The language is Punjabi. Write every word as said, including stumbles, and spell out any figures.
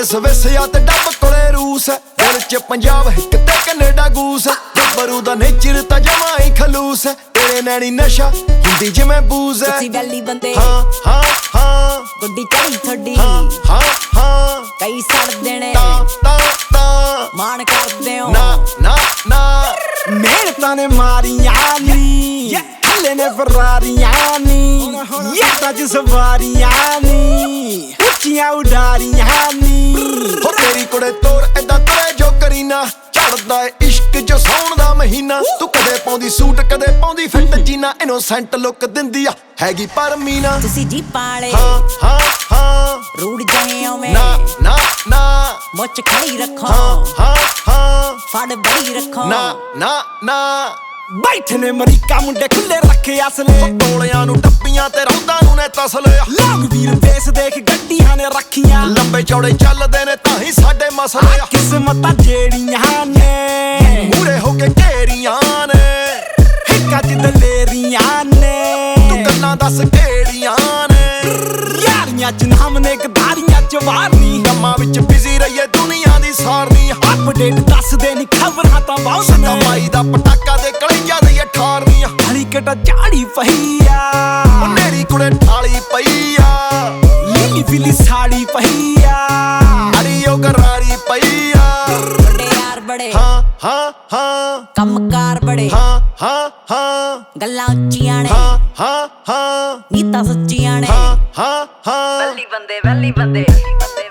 ਕੋਲੇ ਸਵਿਸ ਆ ਤੇ ਡੱਬ ਕੋਲੇ ਰੂਸ ਹੈ। ਦਿਲ ਚ ਪੰਜਾਬ ਹਿੱਕ ਤੇ ਕੈਨੇਡਾ ਗੂਸ ਹੈ। ਗੱਭਰੂ ਦਾ ਨੇਚਰ ਤਾਂ ਜਮਾਂ ਹੀ ਖਲੂਸ ਹੈ। ਤੇਰੇ ਨੈਣੀ ਨਸ਼ਾ ਹੁੰਦੀ ਜਿਵੇਂ ਬੂਜ਼ ਹੈ। ਤੁਸੀਂ ਵੈਲੀ ਬੰਦੇ ਹਾਂ ਹਾਂ ਹਾਂ ਗੁੱਡੀ ਚੜੀ ਥੋਡੀ ਹਾਂ ਹਾਂ ਹਾਂ ਕਈ ਸੜ ਦੇਣੇ ਤਾਂ ਤਾਂ ਤਾਂ ਮਾਣ ਕਰਦੇ ਹੋ ਨਾ ਨਾ ਨਾ ਮਿਹਨਤਾਂ ਨੇ ਮਾਰੀਆਂ ਨੀ ਹੱਲੇ ਨੇ ਫਰਾਰੀਆਂ ਨੀ ਯਾਦਾਂ ਚ ਸਵਾਰੀਆਂ ਨੀ ਉੱਚੀਆਂ ਉਡਾਰੀਆਂ ਨੀ ਹੋ ਤੇਰੀ ਕੁੜੇ ਤੋਰ ਏਦਾਂ ਤੁਰੇ ਜੋ ਕਰੀਨਾ ਝੜਦਾ ਏ ਇਸ਼ਕ ਜੋ ਸੌਣ ਦਾ ਮਹੀਨਾ ਤੂੰ ਕਦੇ ਪਾਉਂਦੀ ਸੂਟ ਕਦੇ ਪਾਉਂਦੀ ਫਿੱਟ ਜੀਨਾ ਇਨੋਸੈਂਟ ਲੁੱਕ ਦਿੰਦੀ ਆ ਹੈਗੀ ਪਰ ਮੀਨਾ ਤੁਸੀਂ ਜੀ ਪਾਲੇ ਹਾਂ ਹਾਂ ਹਾਂ ਰੂੜ ਜਾਏ ਓਵੇਂ ਨਾ ਨਾ ਨਾ ਮੁੱਛ ਖੜੀ ਰੱਖੋ ਹਾਂ ਹਾਂ ਹਾਂ ਫੜ ਬੜੀ ਰੱਖੋ ਨਾ ਨਾ ਨਾ ਬੈਠੇ ਨੇ ਅਮਰੀਕਾ ਮੁੰਡੇ ਖੁੱਲੇ ਰੱਖੇ ਅਸਲੇ ਟੋਲਿਆਂ ਨੂੰ ਟੱਪੀਆਂ ਤੇ ਰੌਂਦਾਂ ਨੂੰ ਨੇ ਤਸਲੇ ਲੌਂਗ ਵੀਰ ਬੇਸ ਦੇਖ ਗੱਡੀਆਂ ਨੇ ਰੱਖੀਆਂ ਲੰਬੇ ਚੌੜੇ ਚੱਲਦੇ ਨੇ ਤਾਂ ਹੀ ਸਾਡੇ ਮਸਲੇ ਆ ਕਿਸਮਤਾਂ ਜਿਹੜੀਆਂ ਨੇ ਮੂਰੇ ਹੋ ਕੇ ਘੇਰੀਆਂ ਨੇ ਹਿੱਕਾਂ ਚ ਦਲੇਰੀਆਂ ਨੇ ਤੂੰ ਗੱਲਾਂ ਦੱਸ ਕਿਹੜੀਆਂ ਨੇ ਯਾਰੀਆਂ ਚ ਨਾਮ ਨੇ ਗਦਾਰੀਆਂ ਚ ਵਾਰਨੀ ਕੰਮਾਂ ਵਿੱਚ ਬਿਜ਼ੀ ਰਹੀਏ ਦੁਨੀਆ ਦੀ ਸਾਰਨੀ ਅਪਡੇਟ ਦੱਸਦੇ ਨੀ ਖਬਰਾਂ ਤਾਂ ਬਹੁਤ ਨੇ ਕਮਾਈ ਦਾ ਪਟਾਕਾ ਦੇ ਕਲਈਆਂ ਦੀ ਅਠਾਰਵੀਂ ਹਲੀ ਕਟਾ ਝਾੜੀ ਪਈ ਆ ਮੇਰੀ ਕੁੜੇ ਠਾਲੀ ਪਈ ਆ ਲੀਲੀ ਫਿਲੀ ਸਾੜੀ ਪਈ ਆ ਅੜੀ ਉਹ ਗਰਾਰੀ ਪਈ ਆ ਵੱਡੇ ਯਾਰ ਬੜੇ ਹਾਂ ਹਾਂ ਹਾਂ ਕੰਮਕਾਰ ਬੜੇ ਹਾਂ ਹਾਂ ਹਾਂ ਗੱਲਾਂ ਉੱਚੀਆਂ ਨੇ ਹਾਂ ਹਾਂ ਹਾਂ ਨੀਤਾਂ ਸੱਚੀਆਂ ਨੇ ਹਾਂ ਹਾਂ ਹਾਂ ਵੈਲੀ ਬੰਦੇ ਵੈਲੀ ਬੰਦੇ